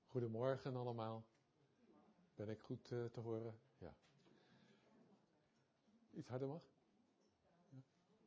Goedemorgen allemaal. Ben ik goed te horen? Ja. Iets harder mag? Ja.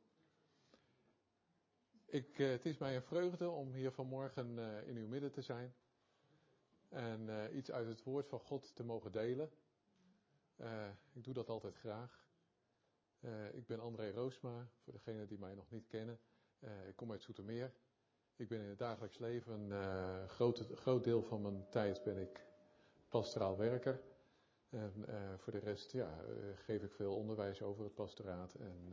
Het is mij een vreugde om hier vanmorgen in uw midden te zijn. En iets uit het woord van God te mogen delen. Ik doe dat altijd graag. Ik ben André Roosma, voor degenen die mij nog niet kennen. Ik kom uit Zoetermeer. Ik ben in het dagelijks leven, een groot deel van mijn tijd ben ik pastoraal werker. En voor de rest geef ik veel onderwijs over het pastoraat. En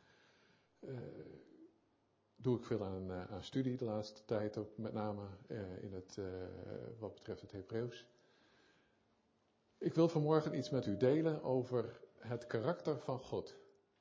doe ik veel aan studie de laatste tijd, ook met name wat betreft het Hebreeuws. Ik wil vanmorgen iets met u delen over het karakter van God.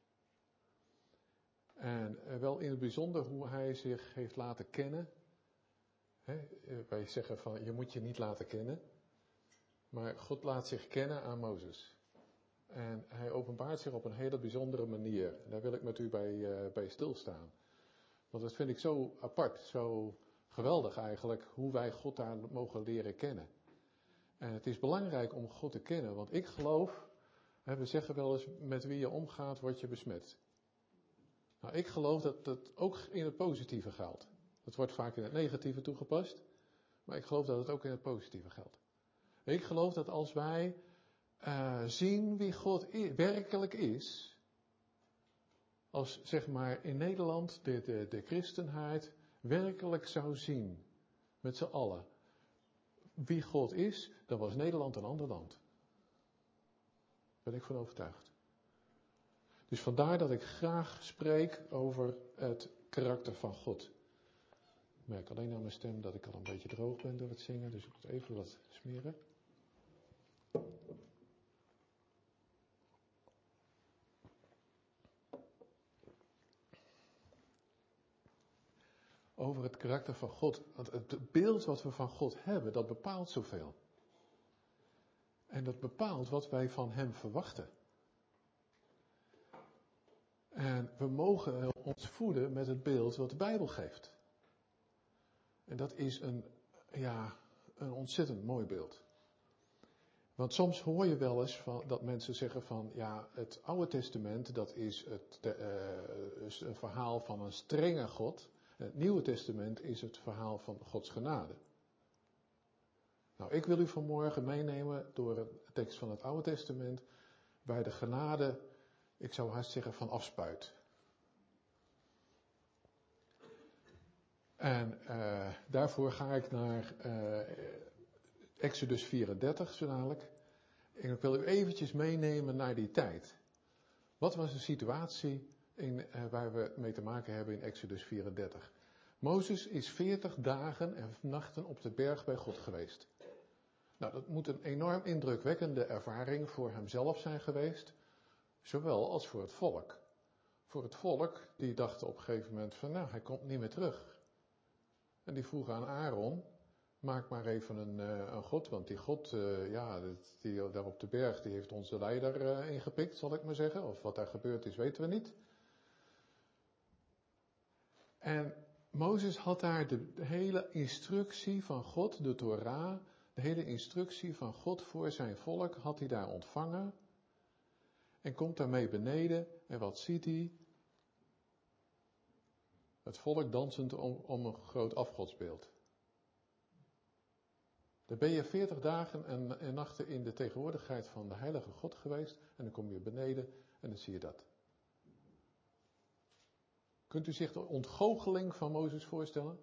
En wel in het bijzonder hoe hij zich heeft laten kennen. Wij zeggen van je moet je niet laten kennen. Maar God laat zich kennen aan Mozes. En hij openbaart zich op een hele bijzondere manier. Daar wil ik met u bij stilstaan. Want dat vind ik zo apart, zo geweldig eigenlijk, hoe wij God daar mogen leren kennen. En het is belangrijk om God te kennen, want ik geloof, we zeggen wel eens, met wie je omgaat word je besmet. Nou, ik geloof dat dat ook in het positieve geldt. Dat wordt vaak in het negatieve toegepast, maar ik geloof dat het ook in het positieve geldt. Ik geloof dat als wij zien wie God werkelijk is, als zeg maar in Nederland de christenheid werkelijk zou zien, met z'n allen, wie God is, dan was Nederland een ander land. Daar ben ik van overtuigd. Dus vandaar dat ik graag spreek over het karakter van God. Ik merk alleen aan mijn stem dat ik al een beetje droog ben door het zingen, dus ik moet even wat smeren. Over het karakter van God. Want het beeld wat we van God hebben, dat bepaalt zoveel. En dat bepaalt wat wij van hem verwachten. En we mogen ons voeden met het beeld wat de Bijbel geeft. En dat is een ontzettend mooi beeld. Want soms hoor je wel eens dat mensen zeggen van, ja, het Oude Testament, dat is een verhaal van een strenge God. Het Nieuwe Testament is het verhaal van Gods genade. Nou, ik wil u vanmorgen meenemen door een tekst van het Oude Testament, waar de genade, ik zou haast zeggen, van afspuit. En daarvoor ga ik naar Exodus 34 zo dadelijk. En ik wil u eventjes meenemen naar die tijd. Wat was de situatie waar we mee te maken hebben in Exodus 34? Mozes is 40 dagen en nachten op de berg bij God geweest. Nou, dat moet een enorm indrukwekkende ervaring voor hemzelf zijn geweest, zowel als voor het volk. Voor het volk, die dachten op een gegeven moment van, nou, hij komt niet meer terug. En die vroegen aan Aaron, maak maar even een God, want die God, die daar op de berg, die heeft onze leider ingepikt, zal ik maar zeggen. Of wat daar gebeurd is, weten we niet. En Mozes had daar de hele instructie van God, de Torah, de hele instructie van God voor zijn volk, had hij daar ontvangen. En komt daarmee beneden, en wat ziet hij? Het volk dansend om een groot afgodsbeeld. Dan ben je 40 dagen en nachten in de tegenwoordigheid van de heilige God geweest. En dan kom je beneden en dan zie je dat. Kunt u zich de ontgoocheling van Mozes voorstellen?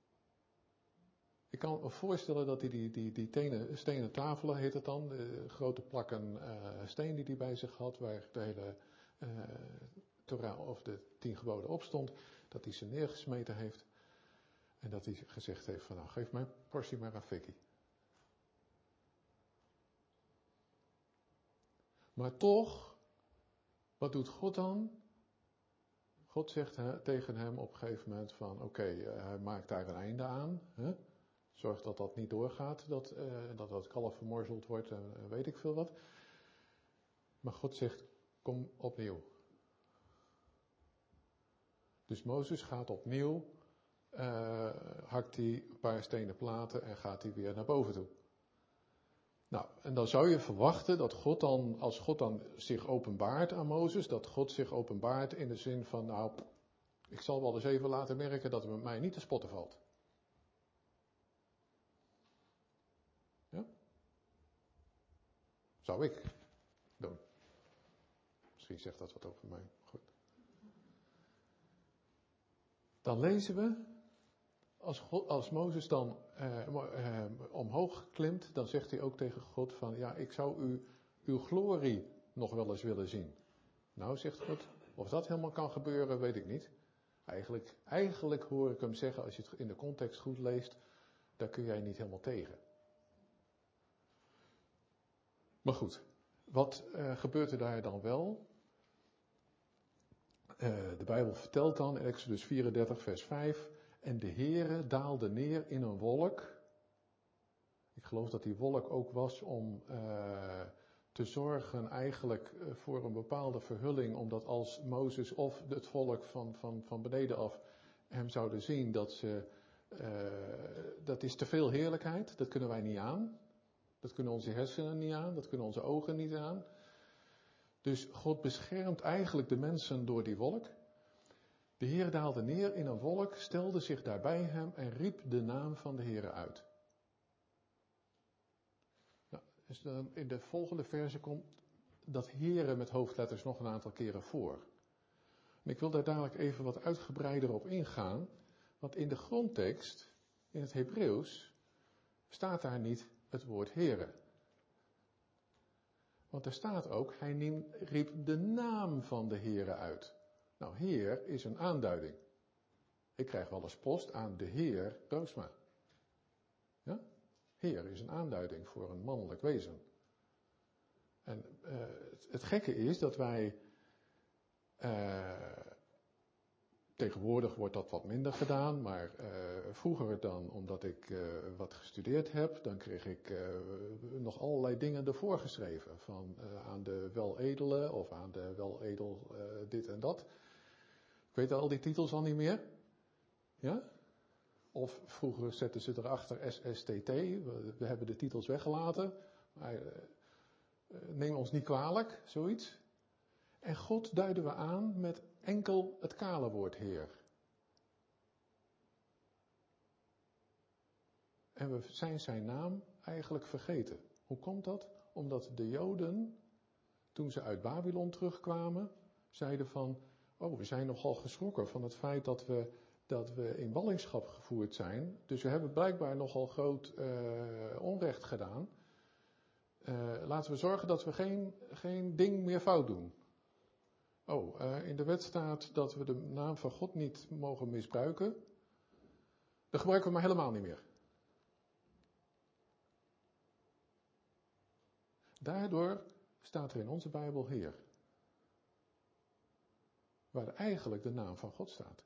Ik kan me voorstellen dat hij die stenen tafelen, heet het dan, de grote plakken steen die hij bij zich had, waar de hele Torah of de 10 geboden op stond, dat hij ze neergesmeten heeft. En dat hij gezegd heeft van, nou, geef mijn portie maar aan Fikkie. Maar toch, wat doet God dan? God zegt tegen hem op een gegeven moment van, oké, hij maakt daar een einde aan. Hè? Zorg dat dat niet doorgaat, dat kalf vermorzeld wordt en weet ik veel wat. Maar God zegt, kom opnieuw. Dus Mozes gaat opnieuw, hakt hij een paar stenen platen en gaat hij weer naar boven toe. Nou, en dan zou je verwachten dat God dan, als God dan zich openbaart aan Mozes, dat God zich openbaart in de zin van, nou, ik zal wel eens even laten merken dat het met mij niet te spotten valt. Ja? Zou ik doen. Misschien zegt dat wat over mij. Goed. Dan lezen we, als Mozes dan omhoog klimt, dan zegt hij ook tegen God van, ja, ik zou uw glorie nog wel eens willen zien. Nou, zegt God, of dat helemaal kan gebeuren, weet ik niet. Eigenlijk hoor ik hem zeggen, als je het in de context goed leest, daar kun jij niet helemaal tegen. Maar goed, wat gebeurt er daar dan wel? De Bijbel vertelt dan in Exodus 34 vers 5, en de Heere daalde neer in een wolk. Ik geloof dat die wolk ook was om te zorgen eigenlijk voor een bepaalde verhulling, omdat als Mozes of het volk van beneden af hem zouden zien, dat is te veel heerlijkheid, dat kunnen wij niet aan. Dat kunnen onze hersenen niet aan, dat kunnen onze ogen niet aan. Dus God beschermt eigenlijk de mensen door die wolk. De Heer daalde neer in een wolk, stelde zich daar bij hem en riep de naam van de Heer uit. Nou, dus dan in de volgende verse komt dat Heere met hoofdletters nog een aantal keren voor. En ik wil daar dadelijk even wat uitgebreider op ingaan, want in de grondtekst, in het Hebreeuws, staat daar niet het woord Heere. Want er staat ook, hij riep de naam van de Heere uit. Nou, Heer is een aanduiding. Ik krijg wel eens post aan de Heer Roosma. Ja? Heer is een aanduiding voor een mannelijk wezen. En het gekke is dat wij, tegenwoordig wordt dat wat minder gedaan, maar vroeger dan, omdat ik wat gestudeerd heb, dan kreeg ik nog allerlei dingen ervoor geschreven. Van aan de weledele of aan de weledel dit en dat. Ik weet al die titels al niet meer. Ja? Of vroeger zetten ze erachter SSTT. We hebben de titels weggelaten. Maar neem ons niet kwalijk, zoiets. En God duiden we aan met enkel het kale woord Heer. En we zijn zijn naam eigenlijk vergeten. Hoe komt dat? Omdat de Joden, toen ze uit Babylon terugkwamen, zeiden van, oh, we zijn nogal geschrokken van het feit dat we in ballingschap gevoerd zijn. Dus we hebben blijkbaar nogal groot onrecht gedaan. Laten we zorgen dat we geen ding meer fout doen. Oh, in de wet staat dat we de naam van God niet mogen misbruiken. Dat gebruiken we maar helemaal niet meer. Daardoor staat er in onze Bijbel Heer. Waar eigenlijk de naam van God staat.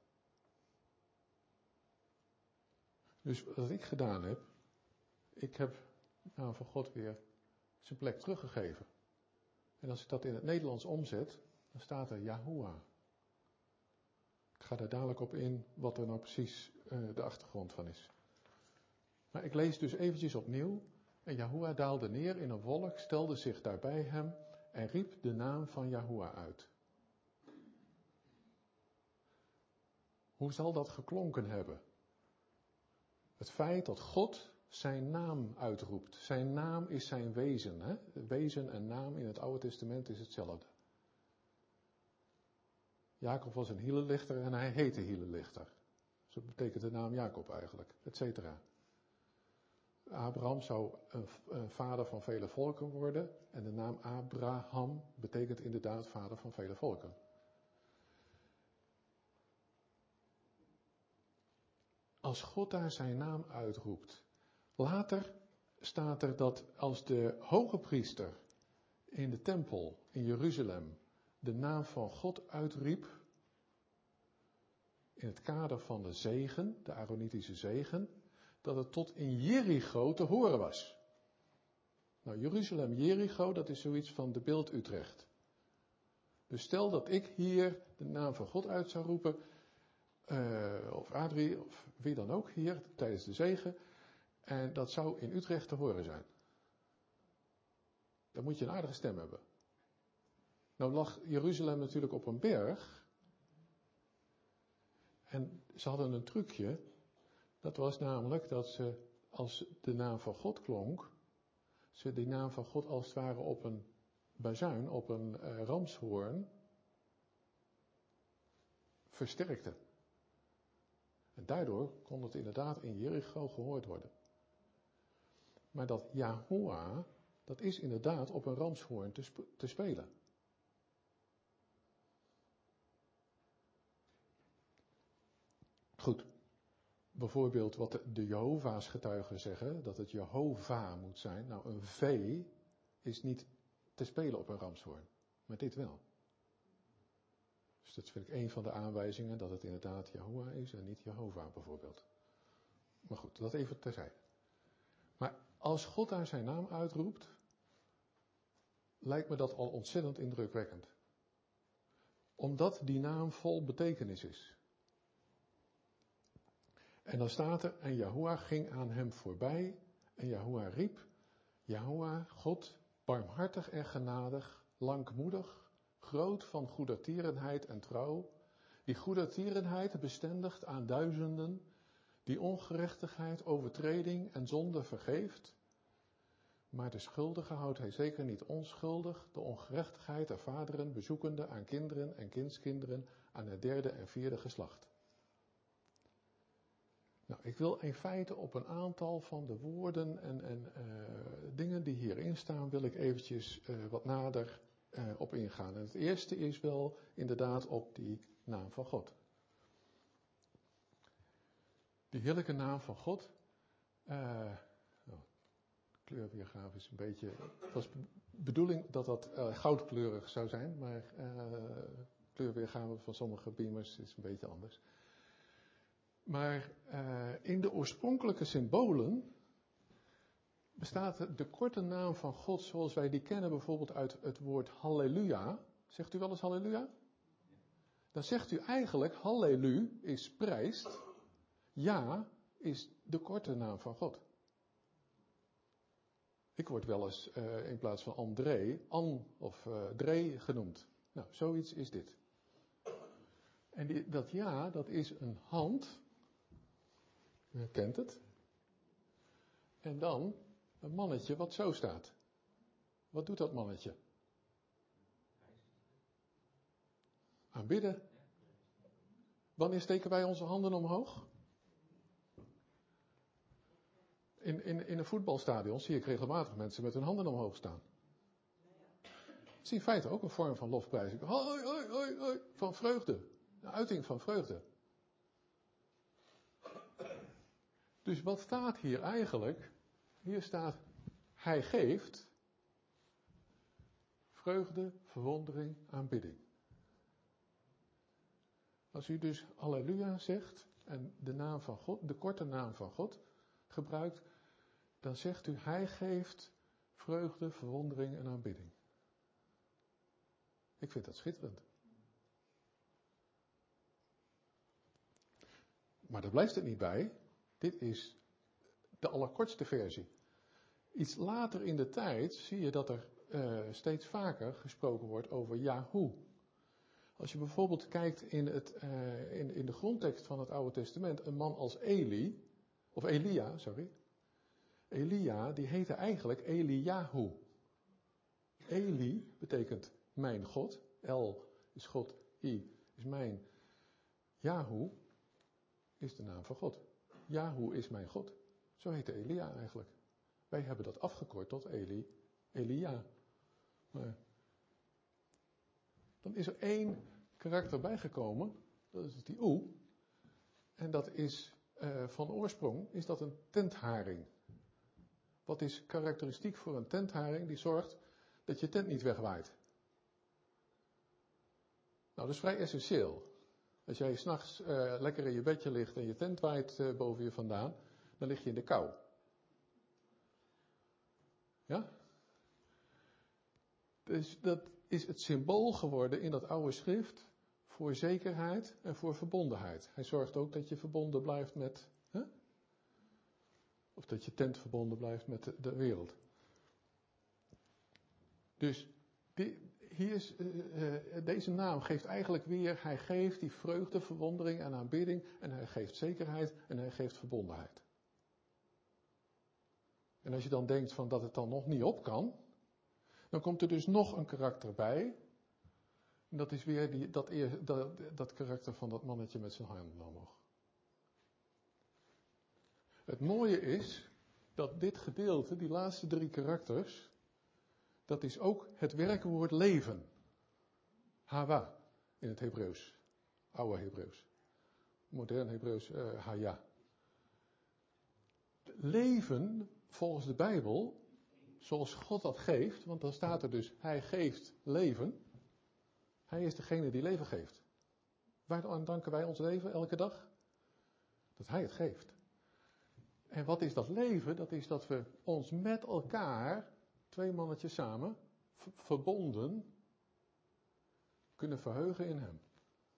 Dus wat ik gedaan heb, ik heb de naam van God weer zijn plek teruggegeven. En als ik dat in het Nederlands omzet, dan staat er Yahuwah. Ik ga daar dadelijk op in wat er nou precies de achtergrond van is. Maar ik lees dus eventjes opnieuw. En Yahuwah daalde neer in een wolk, stelde zich daar bij hem en riep de naam van Yahuwah uit. Hoe zal dat geklonken hebben? Het feit dat God zijn naam uitroept. Zijn naam is zijn wezen. Hè? Wezen en naam in het Oude Testament is hetzelfde. Jacob was een hielenlichter en hij heette hielenlichter. Zo betekent de naam Jacob eigenlijk, etcetera. Abraham zou een vader van vele volken worden. En de naam Abraham betekent inderdaad vader van vele volken. Als God daar zijn naam uitroept. Later staat er dat als de hoge priester in de tempel in Jeruzalem de naam van God uitriep. In het kader van de zegen, de Aaronitische zegen. Dat het tot in Jericho te horen was. Nou, Jeruzalem, Jericho, dat is zoiets van de beeld Utrecht. Dus stel dat ik hier de naam van God uit zou roepen, of Adrie, of wie dan ook hier, tijdens de zegen, en dat zou in Utrecht te horen zijn. Dan moet je een aardige stem hebben. Nou lag Jeruzalem natuurlijk op een berg. En ze hadden een trucje. Dat was namelijk dat ze, als de naam van God klonk, ze die naam van God als het ware op een bazuin, op een ramshoorn, versterkten. En daardoor kon het inderdaad in Jericho gehoord worden. Maar dat Yahuwah, dat is inderdaad op een ramshoorn te spelen. Goed. Bijvoorbeeld wat de Jehovah's getuigen zeggen, dat het Jehovah moet zijn. Nou, een V is niet te spelen op een ramshoorn, maar dit wel. Dus dat vind ik een van de aanwijzingen dat het inderdaad Yahuwah is en niet Jehovah bijvoorbeeld. Maar goed, dat even terzijde. Maar als God daar zijn naam uitroept, lijkt me dat al ontzettend indrukwekkend. Omdat die naam vol betekenis is. En dan staat er, en Yahuwah ging aan hem voorbij, en Yahuwah riep, Yahuwah, God, barmhartig en genadig, langmoedig, groot van goedertierenheid en trouw, die goedertierenheid bestendigt aan duizenden, die ongerechtigheid, overtreding en zonde vergeeft, maar de schuldige houdt hij zeker niet onschuldig, de ongerechtigheid der vaderen bezoekende aan kinderen en kindskinderen, aan het derde en vierde geslacht. Nou, ik wil in feite op een aantal van de woorden en dingen die hierin staan, wil ik eventjes wat nader op ingaan. En het eerste is wel inderdaad op die naam van God. Die heerlijke naam van God. De kleurweergave is een beetje. Het was de bedoeling dat dat goudkleurig zou zijn, maar kleurweergave van sommige beamers is een beetje anders. Maar in de oorspronkelijke symbolen bestaat de korte naam van God zoals wij die kennen bijvoorbeeld uit het woord halleluja. Zegt u wel eens halleluja? Dan zegt u eigenlijk hallelu is prijst. Ja is de korte naam van God. Ik word wel eens in plaats van André, An of Dree genoemd. Nou, zoiets is dit. En dat ja, dat is een hand. U kent het. En dan een mannetje wat zo staat. Wat doet dat mannetje? Aanbidden. Wanneer steken wij onze handen omhoog? In een voetbalstadion zie ik regelmatig mensen met hun handen omhoog staan. Het is in feite ook een vorm van lofprijzing. Hoi, hoi, hoi, hoi, van vreugde. Een uiting van vreugde. Dus wat staat hier eigenlijk? Hier staat, hij geeft vreugde, verwondering, aanbidding. Als u dus halleluja zegt en de naam van God, de korte naam van God gebruikt, dan zegt u, hij geeft vreugde, verwondering en aanbidding. Ik vind dat schitterend. Maar daar blijft het niet bij. Dit is de allerkortste versie. Iets later in de tijd zie je dat er steeds vaker gesproken wordt over Yahu. Als je bijvoorbeeld kijkt in de grondtekst van het Oude Testament, een man als Elia, Elia, die heette eigenlijk Eliyahu. Eli betekent mijn God. El is God, I is mijn. Yahu is de naam van God. Yahu is mijn God. Zo heette Elia eigenlijk. Wij hebben dat afgekort tot Elia. Maar dan is er één karakter bijgekomen. Dat is die U. En dat is van oorsprong is dat een tentharing. Wat is karakteristiek voor een tentharing? Die zorgt dat je tent niet wegwaait. Nou, dat is vrij essentieel. Als jij 's nachts lekker in je bedje ligt en je tent waait boven je vandaan, dan lig je in de kou. Ja? Dus dat is het symbool geworden in dat oude schrift voor zekerheid en voor verbondenheid. Hij zorgt ook dat je verbonden blijft met, of dat je tent verbonden blijft met de wereld. Dus deze naam geeft eigenlijk weer, hij geeft die vreugde, verwondering en aanbidding en hij geeft zekerheid en hij geeft verbondenheid. En als je dan denkt van dat het dan nog niet op kan, dan komt er dus nog een karakter bij. En dat is weer dat karakter van dat mannetje met zijn handen omhoog. Het mooie is dat dit gedeelte, die laatste 3 karakters, dat is ook het werkwoord leven. Hawa in het Hebreeuws. Oude Hebreeuws. Modern Hebreeuws haya. Leven volgens de Bijbel, zoals God dat geeft, want dan staat er dus, hij geeft leven. Hij is degene die leven geeft. Waaraan danken wij ons leven elke dag? Dat hij het geeft. En wat is dat leven? Dat is dat we ons met elkaar, 2 mannetjes samen, verbonden, kunnen verheugen in hem.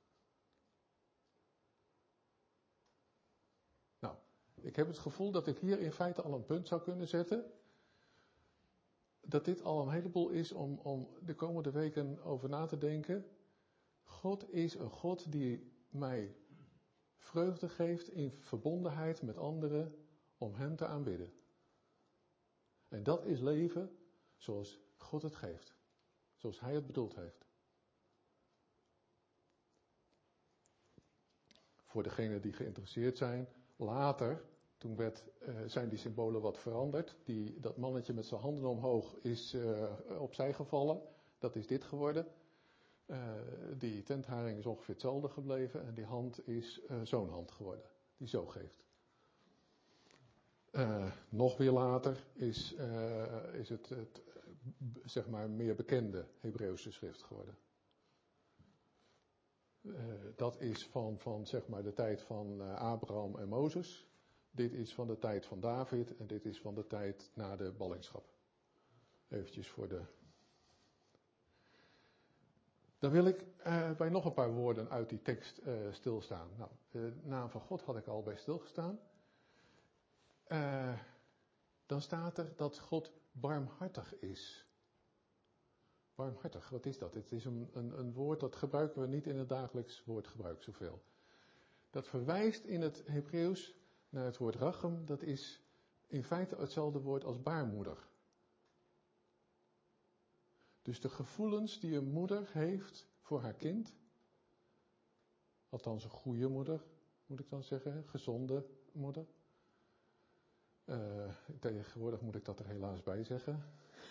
Nou, ik heb het gevoel dat ik hier in feite al een punt zou kunnen zetten. Dat dit al een heleboel is om de komende weken over na te denken. God is een God die mij vreugde geeft in verbondenheid met anderen om hem te aanbidden. En dat is leven zoals God het geeft. Zoals hij het bedoeld heeft. Voor degenen die geïnteresseerd zijn, later, toen zijn die symbolen wat veranderd. Dat mannetje met zijn handen omhoog is opzij gevallen. Dat is dit geworden. Die tentharing is ongeveer hetzelfde gebleven. En die hand is zo'n hand geworden. Die zo geeft. Nog weer later is het zeg maar meer bekende Hebreeuwse schrift geworden. Dat is van zeg maar de tijd van Abraham en Mozes. Dit is van de tijd van David en dit is van de tijd na de ballingschap. Eventjes voor de... Dan wil ik bij nog een paar woorden uit die tekst stilstaan. Nou, de naam van God had ik al bij stilgestaan. Dan staat er dat God barmhartig is. Barmhartig, wat is dat? Het is een woord dat gebruiken we niet in het dagelijks woordgebruik zoveel. Dat verwijst in het Hebreeuws naar het woord rachem. Dat is in feite hetzelfde woord als baarmoeder. Dus de gevoelens die een moeder heeft voor haar kind. Althans een goede moeder, moet ik dan zeggen. Gezonde moeder. Tegenwoordig moet ik dat er helaas bij zeggen.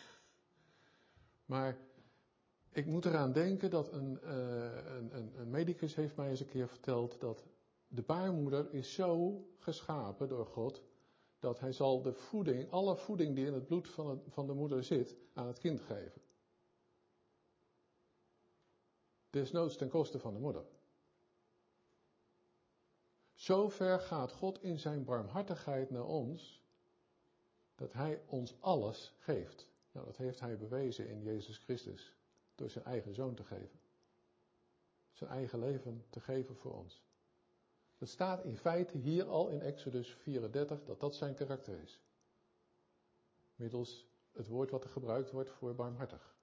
Maar ik moet eraan denken dat een medicus heeft mij eens een keer verteld dat de baarmoeder is zo geschapen door God dat hij zal de voeding, alle voeding die in het bloed van de moeder zit, aan het kind geven. Desnoods ten koste van de moeder. Zo ver gaat God in zijn barmhartigheid naar ons, dat hij ons alles geeft. Nou, dat heeft hij bewezen in Jezus Christus, door zijn eigen zoon te geven. Zijn eigen leven te geven voor ons. Het staat in feite hier al in Exodus 34 dat dat zijn karakter is. Middels het woord wat er gebruikt wordt voor barmhartig.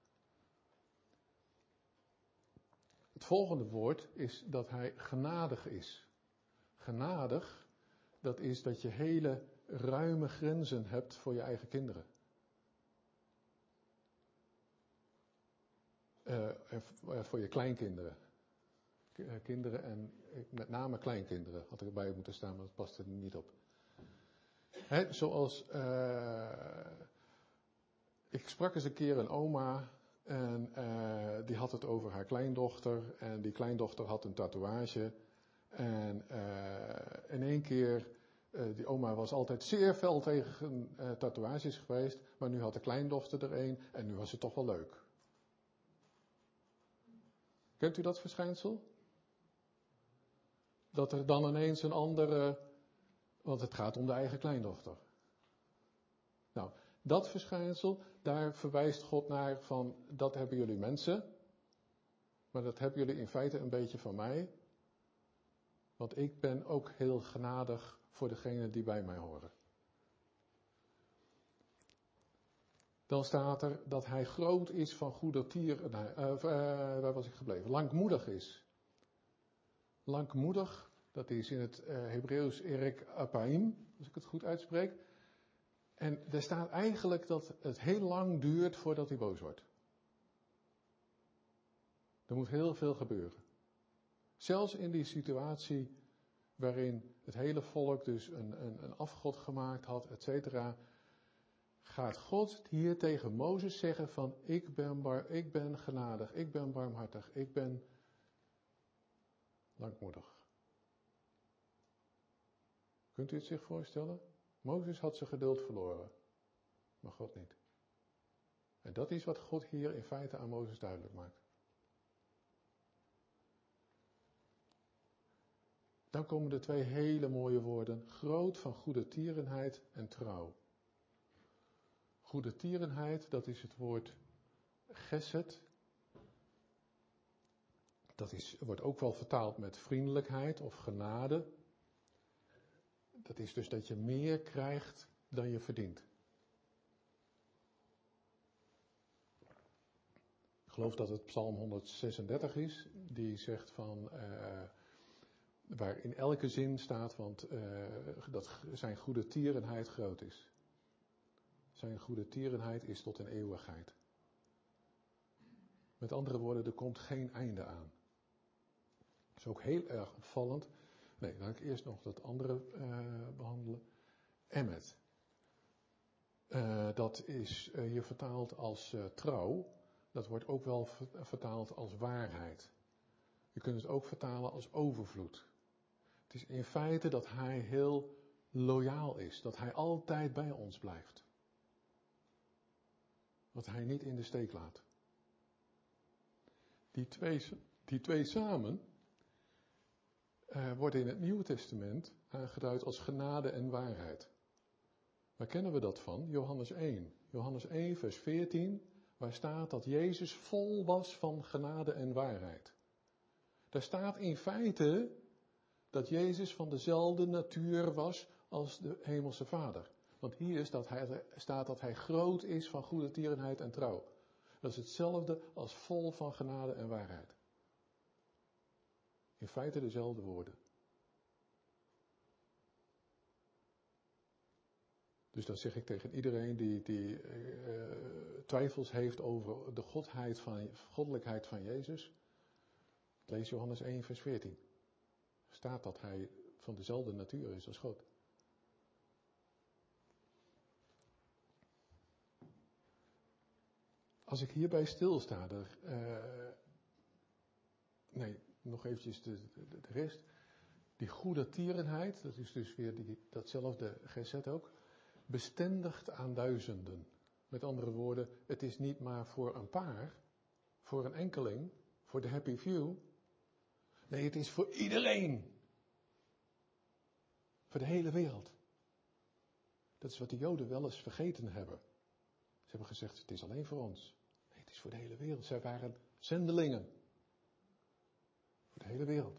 Het volgende woord is dat hij genadig is. Genadig, dat is dat je hele ruime grenzen hebt voor je eigen kinderen. Voor je kleinkinderen. Kinderen en met name kleinkinderen had ik erbij moeten staan, maar dat past er niet op. Zoals, ik sprak eens een keer een oma en die had het over haar kleindochter en die kleindochter had een tatoeage en in één keer, die oma was altijd zeer fel tegen tatoeages geweest, maar nu had de kleindochter er een en nu was het toch wel leuk. Kent u dat verschijnsel? Dat er dan ineens een andere, want het gaat om de eigen kleindochter. Nou, dat verschijnsel, daar verwijst God naar van, dat hebben jullie mensen, maar dat hebben jullie in feite een beetje van mij. Want ik ben ook heel genadig voor degenen die bij mij horen. Dan staat er dat hij groot is van goede tierenheid. Waar was ik gebleven? Langmoedig is. Langmoedig, dat is in het Hebreeuws Erik Apaim, als ik het goed uitspreek. En er staat eigenlijk dat het heel lang duurt voordat hij boos wordt. Er moet heel veel gebeuren. Zelfs in die situatie waarin het hele volk dus een afgod gemaakt had, et cetera, gaat God hier tegen Mozes zeggen van ik ben genadig, ik ben barmhartig, ik ben langmoedig. Kunt u het zich voorstellen? Mozes had zijn geduld verloren, maar God niet. En dat is wat God hier in feite aan Mozes duidelijk maakt. Dan komen de twee hele mooie woorden, groot van goede tierenheid en trouw. Goede tierenheid, dat is het woord gesed. Dat wordt ook wel vertaald met vriendelijkheid of genade. Dat is dus dat je meer krijgt dan je verdient. Ik geloof dat het Psalm 136 is, die zegt van, waar in elke zin staat, want dat zijn goede tierenheid groot is. Zijn goede tierenheid is tot een eeuwigheid. Met andere woorden, er komt geen einde aan. Dat is ook heel erg opvallend. Nee, dan ga ik eerst nog dat andere behandelen. Emmet. Dat is hier vertaald als trouw. Dat wordt ook wel vertaald als waarheid. Je kunt het ook vertalen als overvloed. Het is in feite dat hij heel loyaal is. Dat hij altijd bij ons blijft. Dat hij niet in de steek laat. Die twee samen worden in het Nieuwe Testament aangeduid als genade en waarheid. Waar kennen we dat van? Johannes 1. Johannes 1 vers 14, waar staat dat Jezus vol was van genade en waarheid. Daar staat in feite dat Jezus van dezelfde natuur was als de hemelse Vader. Want hier staat dat hij groot is van goede tierenheid en trouw. Dat is hetzelfde als vol van genade en waarheid. In feite dezelfde woorden. Dus dat zeg ik tegen iedereen die twijfels heeft over de goddelijkheid van Jezus. Lees Johannes 1 vers 14. Er staat dat hij van dezelfde natuur is als God. Als ik hierbij stilsta, nog eventjes de rest. Die goede tierenheid, dat is dus weer datzelfde gezet ook, bestendigt aan duizenden. Met andere woorden, het is niet maar voor een paar, voor een enkeling, voor de happy few. Nee, het is voor iedereen. Voor de hele wereld. Dat is wat de Joden wel eens vergeten hebben. Ze hebben gezegd, het is alleen voor ons. Nee, het is voor de hele wereld. Zij waren zendelingen. Voor de hele wereld.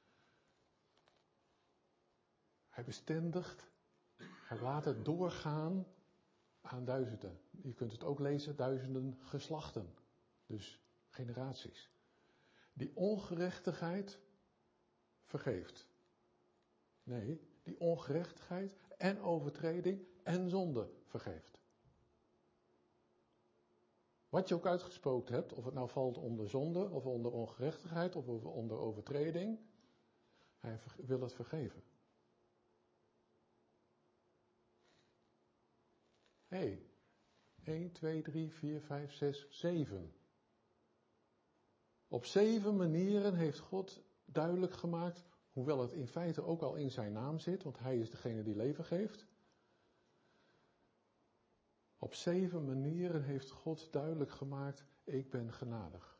Hij bestendigt, hij laat het doorgaan aan duizenden. Je kunt het ook lezen, duizenden geslachten. Dus generaties. Die ongerechtigheid vergeeft. Nee, die ongerechtigheid en overtreding en zonde vergeeft. Wat je ook uitgesproken hebt, of het nou valt onder zonde, of onder ongerechtigheid, of onder overtreding, hij wil het vergeven. Hé, 1, 2, 3, 4, 5, 6, 7. Op 7 manieren heeft God duidelijk gemaakt, hoewel het in feite ook al in zijn naam zit, want hij is degene die leven geeft. Op 7 manieren heeft God duidelijk gemaakt, ik ben genadig.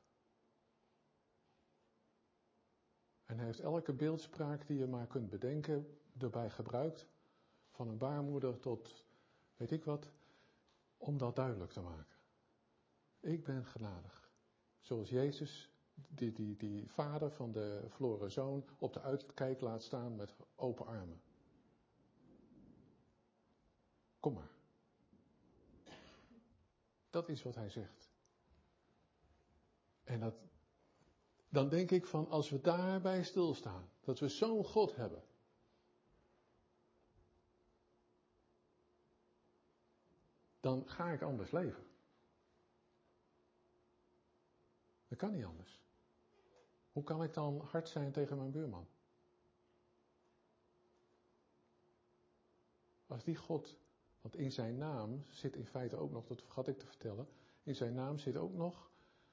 En hij heeft elke beeldspraak die je maar kunt bedenken, erbij gebruikt. Van een baarmoeder tot weet ik wat, om dat duidelijk te maken. Ik ben genadig. Zoals Jezus, die vader van de verloren zoon, op de uitkijk laat staan met open armen. Kom maar. Dat is wat hij zegt. En dan denk ik van, als we daarbij stilstaan, dat we zo'n God hebben. Dan ga ik anders leven. Dat kan niet anders. Hoe kan ik dan hard zijn tegen mijn buurman? Als die God, want in zijn naam zit in feite ook nog, dat vergat ik te vertellen, in zijn naam zit ook nog,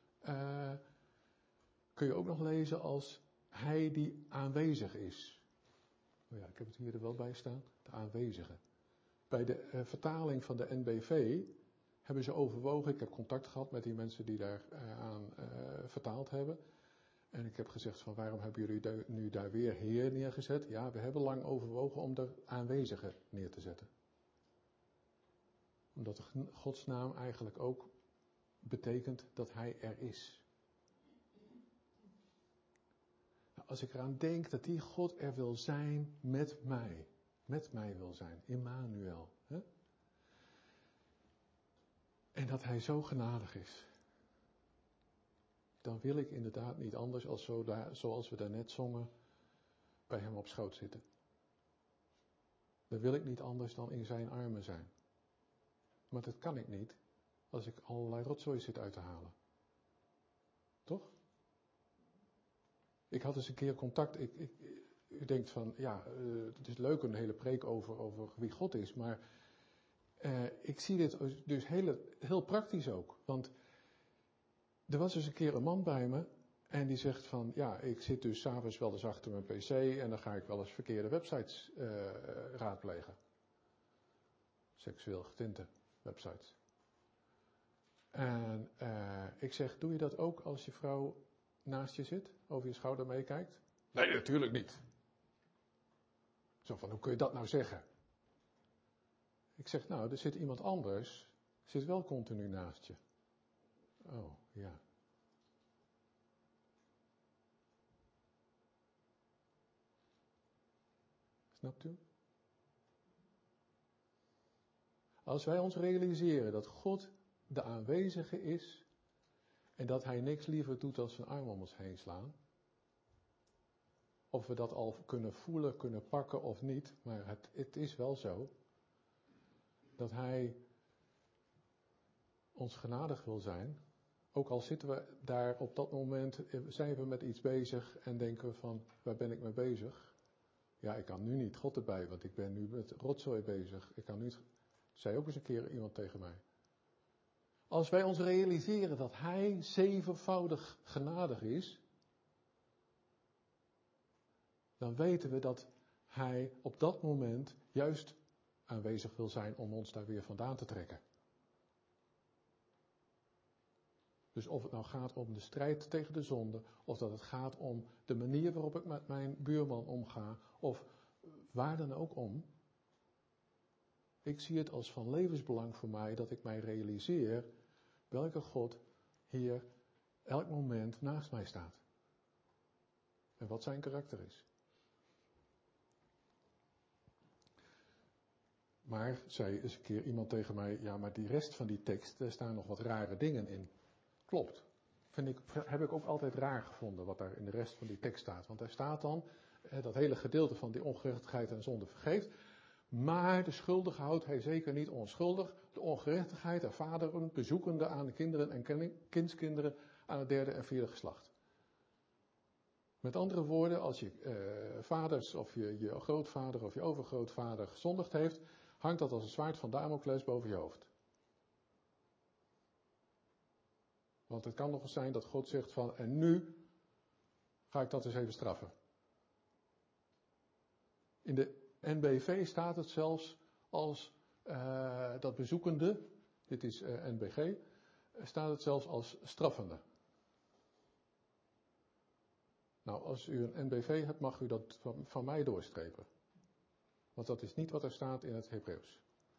kun je ook nog lezen als hij die aanwezig is. Oh ja, ik heb het hier er wel bij staan, de aanwezige. Bij de vertaling van de NBV hebben ze overwogen, ik heb contact gehad met die mensen die daar aan vertaald hebben. En ik heb gezegd van waarom hebben jullie nu daar weer Heer neergezet? Ja, we hebben lang overwogen om de aanwezige neer te zetten. Omdat Gods naam eigenlijk ook betekent dat hij er is. Nou, als ik eraan denk dat die God er wil zijn met mij wil zijn, Immanuel. Hè? En dat hij zo genadig is. Dan wil ik inderdaad niet anders als zoals we daarnet zongen, bij hem op schoot zitten. Dan wil ik niet anders dan in zijn armen zijn. Maar dat kan ik niet als ik allerlei rotzooi zit uit te halen. Toch? Ik had eens een keer contact, u denkt van, ja, het is leuk een hele preek over wie God is, maar ik zie dit dus heel praktisch ook. Want er was dus een keer een man bij me en die zegt van, ja, ik zit dus 's avonds wel eens achter mijn pc en dan ga ik wel eens verkeerde websites raadplegen. Seksueel getinte websites. En ik zeg, doe je dat ook als je vrouw naast je zit, over je schouder meekijkt? Nee, natuurlijk niet. Zo van, hoe kun je dat nou zeggen? Ik zeg, nou, er zit iemand anders, zit wel continu naast je. Oh, ja. Snapt u? Als wij ons realiseren dat God de aanwezige is en dat hij niks liever doet dan zijn arm om ons heen slaan, of we dat al kunnen voelen, kunnen pakken of niet, maar het is wel zo, dat hij ons genadig wil zijn, ook al zitten we daar op dat moment, zijn we met iets bezig en denken we van, waar ben ik mee bezig? Ja, ik kan nu niet God erbij, want ik ben nu met rotzooi bezig. Ik kan niet, zei ook eens een keer iemand tegen mij. Als wij ons realiseren dat hij zevenvoudig genadig is, dan weten we dat hij op dat moment juist aanwezig wil zijn om ons daar weer vandaan te trekken. Dus of het nou gaat om de strijd tegen de zonde, of dat het gaat om de manier waarop ik met mijn buurman omga, of waar dan ook om. Ik zie het als van levensbelang voor mij dat ik mij realiseer welke God hier elk moment naast mij staat. En wat zijn karakter is. Maar zei eens een keer iemand tegen mij, ja, maar die rest van die tekst, daar staan nog wat rare dingen in. Klopt. Heb ik ook altijd raar gevonden wat daar in de rest van die tekst staat. Want daar staat dan, dat hele gedeelte van die ongerechtigheid en zonde vergeeft. Maar de schuldige houdt hij zeker niet onschuldig. De ongerechtigheid der vaderen bezoekende aan de kinderen en kindskinderen aan het derde en vierde geslacht. Met andere woorden, als je vaders of je grootvader of je overgrootvader gezondigd heeft, hangt dat als een zwaard van Damocles boven je hoofd. Want het kan nog eens zijn dat God zegt van, en nu ga ik dat eens even straffen. In de NBV staat het zelfs als dat bezoekende, dit is NBG, staat het zelfs als straffende. Nou, als u een NBV hebt, mag u dat van mij doorstrepen. Want dat is niet wat er staat in het Hebreeuws.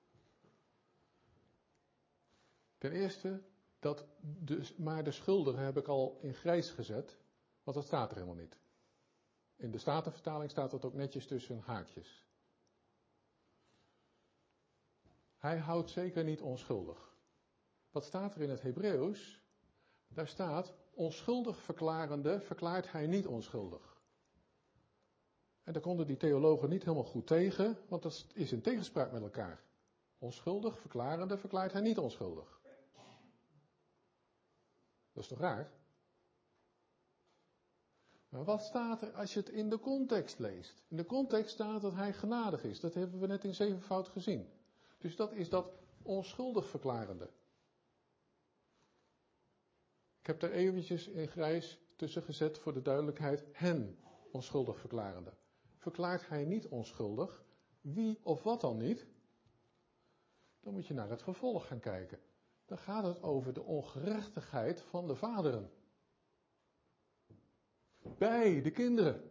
Ten eerste, maar de schuldige heb ik al in grijs gezet, want dat staat er helemaal niet. In de Statenvertaling staat dat ook netjes tussen haakjes. Hij houdt zeker niet onschuldig. Wat staat er in het Hebreeuws? Daar staat, onschuldig verklarende verklaart hij niet onschuldig. En daar konden die theologen niet helemaal goed tegen, want dat is in tegenspraak met elkaar. Onschuldig verklarende verklaart hij niet onschuldig. Dat is toch raar? Maar wat staat er als je het in de context leest? In de context staat dat hij genadig is. Dat hebben we net in zevenvoud gezien. Dus dat is dat onschuldig verklarende. Ik heb er eventjes in grijs tussen gezet voor de duidelijkheid. Hen onschuldig verklarende. Verklaart hij niet onschuldig? Wie of wat dan niet? Dan moet je naar het vervolg gaan kijken. Dan gaat het over de ongerechtigheid van de vaderen. Bij de kinderen.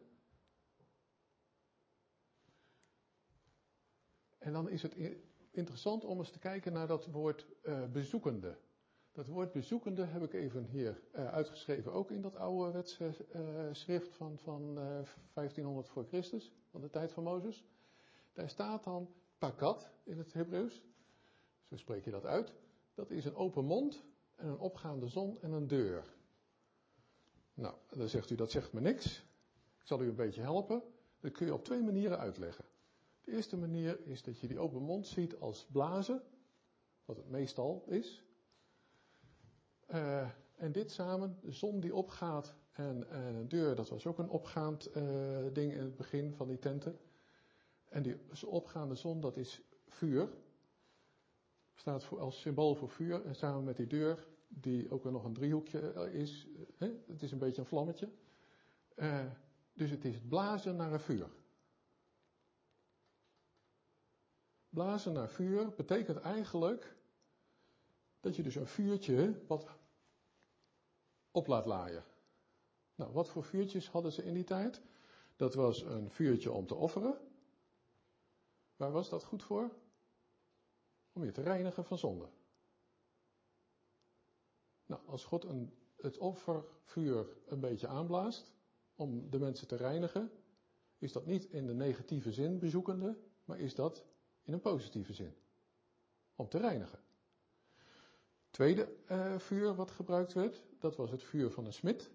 En dan is het interessant om eens te kijken naar dat woord bezoekende. Dat woord bezoekende heb ik even hier uitgeschreven, ook in dat ouderwetse schrift van 1500 voor Christus, van de tijd van Mozes. Daar staat dan pakat in het Hebreeuws, zo spreek je dat uit. Dat is een open mond en een opgaande zon en een deur. Nou, dan zegt u, dat zegt me niks. Ik zal u een beetje helpen. Dat kun je op twee manieren uitleggen. De eerste manier is dat je die open mond ziet als blazen, wat het meestal is. En dit samen, de zon die opgaat en een deur, dat was ook een opgaand ding in het begin van die tenten. En die opgaande zon, dat is vuur. Staat als symbool voor vuur. En samen met die deur, die ook weer nog een driehoekje is. Het is een beetje een vlammetje. Dus het is blazen naar een vuur. Blazen naar vuur betekent eigenlijk dat je dus een vuurtje wat op laat laaien. Nou, wat voor vuurtjes hadden ze in die tijd? Dat was een vuurtje om te offeren. Waar was dat goed voor? Om je te reinigen van zonde. Nou, als God het offervuur een beetje aanblaast, om de mensen te reinigen, is dat niet in de negatieve zin bezoekende, maar is dat in een positieve zin. Om te reinigen. Tweede vuur wat gebruikt werd, dat was het vuur van een smid.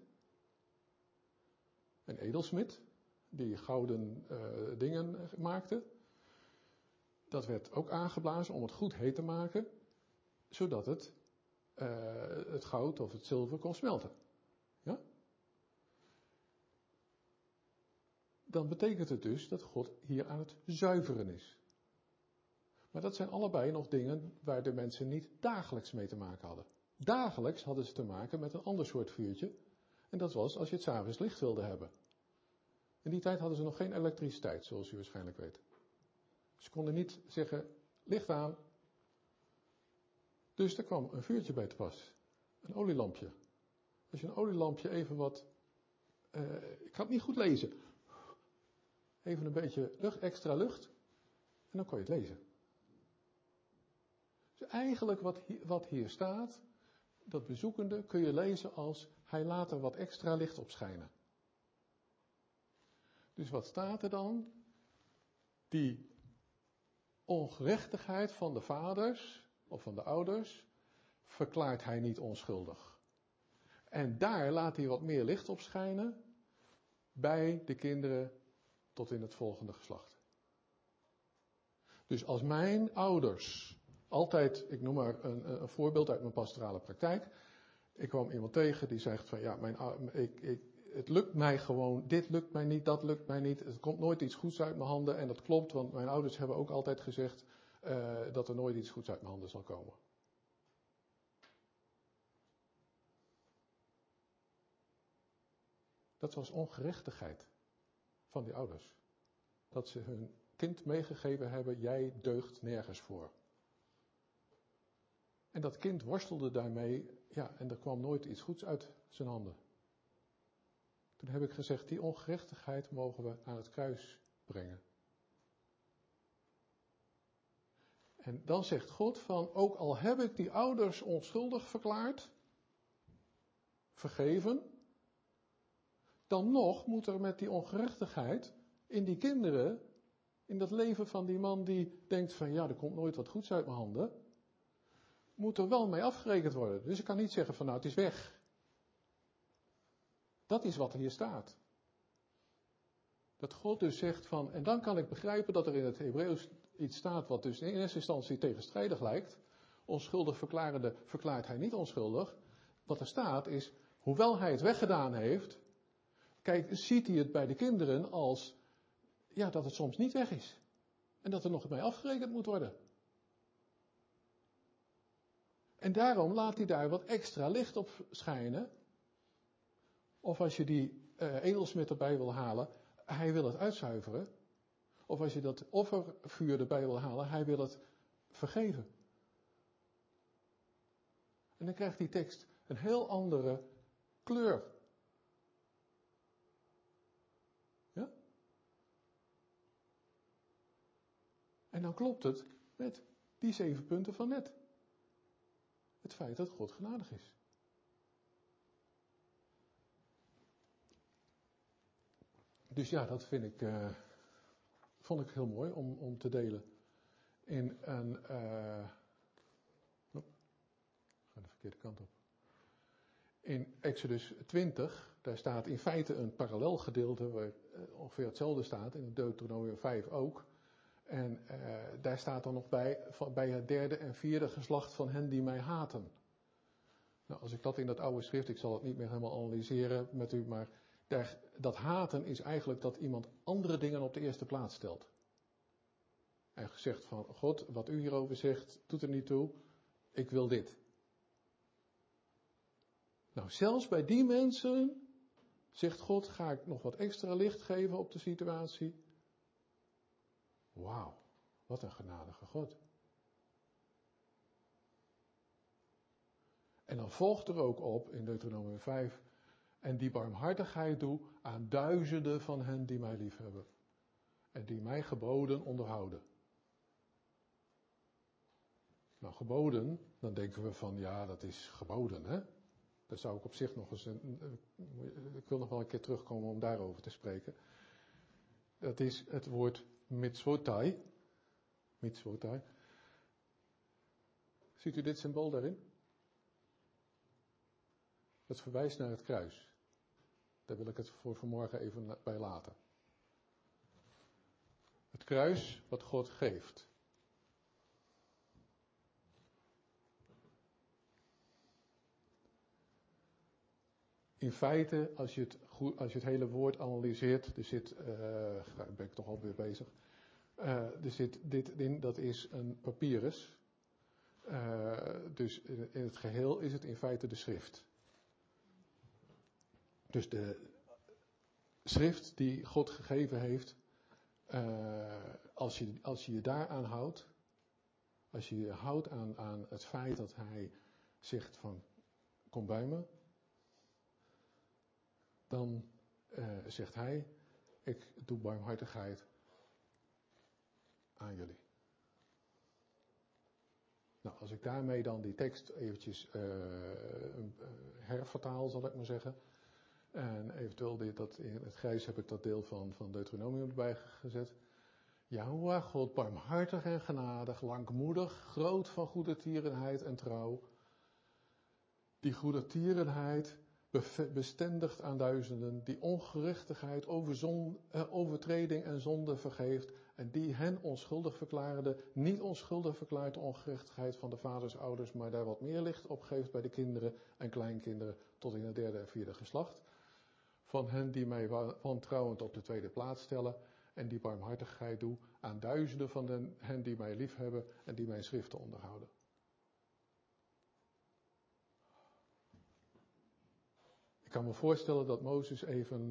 Een edelsmid, die gouden dingen maakte. Dat werd ook aangeblazen om het goed heet te maken, zodat het goud of het zilver kon smelten. Ja? Dan betekent het dus dat God hier aan het zuiveren is. Maar dat zijn allebei nog dingen waar de mensen niet dagelijks mee te maken hadden. Dagelijks hadden ze te maken met een ander soort vuurtje. En dat was als je het 's avonds licht wilde hebben. In die tijd hadden ze nog geen elektriciteit, zoals u waarschijnlijk weet. Ze konden niet zeggen, licht aan. Dus er kwam een vuurtje bij te pas. Een olielampje. Als je een olielampje even wat... ik kan het niet goed lezen. Even een beetje extra lucht. En dan kon je het lezen. Dus eigenlijk wat hier staat, dat bezoekende kun je lezen als hij laat er wat extra licht op schijnen. Dus wat staat er dan? Die ongerechtigheid van de vaders of van de ouders verklaart hij niet onschuldig. En daar laat hij wat meer licht op schijnen bij de kinderen tot in het volgende geslacht. Dus als mijn ouders altijd, ik noem maar een voorbeeld uit mijn pastorale praktijk. Ik kwam iemand tegen die zegt van ja, het lukt mij gewoon, dit lukt mij niet, dat lukt mij niet. Er komt nooit iets goeds uit mijn handen en dat klopt, want mijn ouders hebben ook altijd gezegd dat er nooit iets goeds uit mijn handen zal komen. Dat was ongerechtigheid van die ouders. Dat ze hun kind meegegeven hebben, jij deugt nergens voor. En dat kind worstelde daarmee, ja, en er kwam nooit iets goeds uit zijn handen. Toen heb ik gezegd, die ongerechtigheid mogen we aan het kruis brengen. En dan zegt God van, ook al heb ik die ouders onschuldig verklaard, vergeven, dan nog moet er met die ongerechtigheid in die kinderen, in dat leven van die man die denkt van, ja, er komt nooit wat goeds uit mijn handen, moet er wel mee afgerekend worden. Dus ik kan niet zeggen van nou het is weg. Dat is wat hier staat. Dat God dus zegt van, en dan kan ik begrijpen dat er in het Hebreeuws iets staat wat dus in eerste instantie tegenstrijdig lijkt. Onschuldig verklarende verklaart hij niet onschuldig. Wat er staat is, hoewel hij het weggedaan heeft, kijk, ziet hij het bij de kinderen als, ja, dat het soms niet weg is. En dat er nog mee afgerekend moet worden. En daarom laat hij daar wat extra licht op schijnen. Of als je die edelsmid erbij wil halen, hij wil het uitzuiveren. Of als je dat offervuur erbij wil halen, hij wil het vergeven. En dan krijgt die tekst een heel andere kleur. Ja? En dan klopt het met die 7 punten van net. Het feit dat God genadig is. Dus ja, dat vond ik heel mooi om te delen. In een, ik ga de verkeerde kant op. In Exodus 20, daar staat in feite een parallel gedeelte waar ongeveer hetzelfde staat. In Deuteronomium 5 ook. En daar staat dan nog bij het derde en vierde geslacht van hen die mij haten. Nou, als ik dat in dat oude schrift, ik zal het niet meer helemaal analyseren met u, maar dat haten is eigenlijk dat iemand andere dingen op de eerste plaats stelt. En zegt van, God, wat u hierover zegt, doet er niet toe, ik wil dit. Nou, zelfs bij die mensen, zegt God, ga ik nog wat extra licht geven op de situatie. Wauw, wat een genadige God. En dan volgt er ook op in Deuteronomium 5, en die barmhartigheid doe aan duizenden van hen die mij liefhebben. En die mijn geboden onderhouden. Nou, geboden, dan denken we van, ja, dat is geboden, hè. Daar zou ik op zich nog eens, ik wil nog wel een keer terugkomen om daarover te spreken. Dat is het woord mitzvotai. Mitzvotai. Ziet u dit symbool daarin? Dat verwijst naar het kruis. Daar wil ik het voor vanmorgen even bij laten. Het kruis wat God geeft. In feite, als je het hele woord analyseert, ben ik toch alweer bezig. Er zit dit in, dat is een papyrus. Dus in het geheel is het in feite de schrift. Dus de schrift die God gegeven heeft, als je je daaraan houdt, als je je houdt aan het feit dat hij zegt van, kom bij me, dan zegt hij, ik doe barmhartigheid aan jullie. Nou, als ik daarmee dan die tekst eventjes hervertaal, zal ik maar zeggen. En eventueel in het grijs heb ik dat deel van Deuteronomium erbij gezet. Yahuwah, God barmhartig en genadig, langmoedig, groot van goedertierenheid en trouw. Die goedertierenheid bestendigt aan duizenden, die ongerechtigheid, overtreding en zonde vergeeft en die hen onschuldig verklarende niet onschuldig verklaart de ongerechtigheid van de vaders, ouders, maar daar wat meer licht op geeft bij de kinderen en kleinkinderen tot in het derde en vierde geslacht. Van hen die mij wantrouwend op de tweede plaats stellen en die barmhartigheid doe aan duizenden van hen die mij liefhebben en die mijn schriften onderhouden. Ik kan me voorstellen dat Mozes even,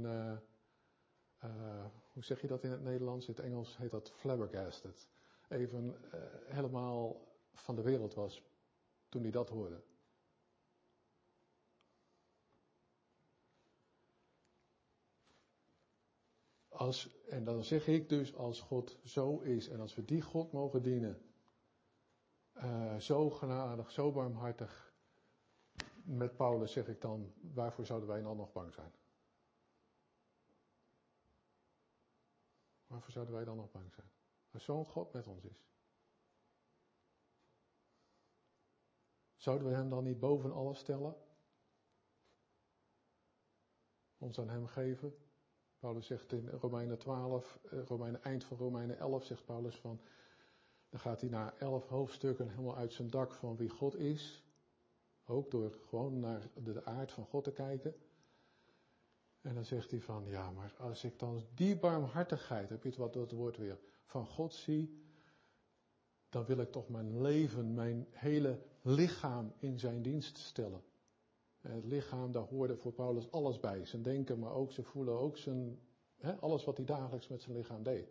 hoe zeg je dat in het Nederlands? In het Engels heet dat flabbergasted. Even helemaal van de wereld was toen hij dat hoorde. En dan zeg ik dus, als God zo is en als we die God mogen dienen, zo genadig, zo barmhartig, met Paulus zeg ik dan, waarvoor zouden wij dan nog bang zijn? Waarvoor zouden wij dan nog bang zijn? Als zo'n God met ons is. Zouden we hem dan niet boven alles stellen? Ons aan hem geven? Paulus zegt in Romeinen 12, eind van Romeinen 11 zegt Paulus van, dan gaat hij na 11 hoofdstukken helemaal uit zijn dak van wie God is. Ook door gewoon naar de aard van God te kijken. En dan zegt hij van, ja, maar als ik dan die barmhartigheid, heb je het woord weer, van God zie, dan wil ik toch mijn leven, mijn hele lichaam in zijn dienst stellen. En het lichaam, daar hoorde voor Paulus alles bij. Zijn denken, maar ook zijn voelen, ook zijn, alles wat hij dagelijks met zijn lichaam deed.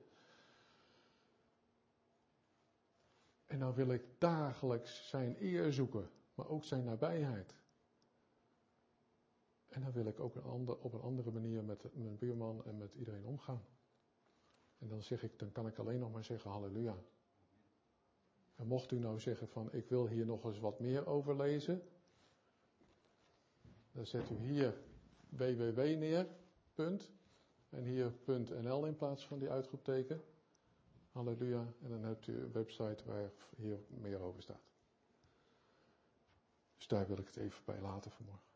En dan wil ik dagelijks zijn eer zoeken, maar ook zijn nabijheid. En dan wil ik ook op een andere manier met mijn buurman en met iedereen omgaan. En dan kan ik alleen nog maar zeggen halleluja. En mocht u nou zeggen van ik wil hier nog eens wat meer over lezen, dan zet u hier www neer, punt. En hier .nl in plaats van die uitroepteken. Halleluja. En dan hebt u een website waar hier meer over staat. Dus daar wil ik het even bij laten vanmorgen.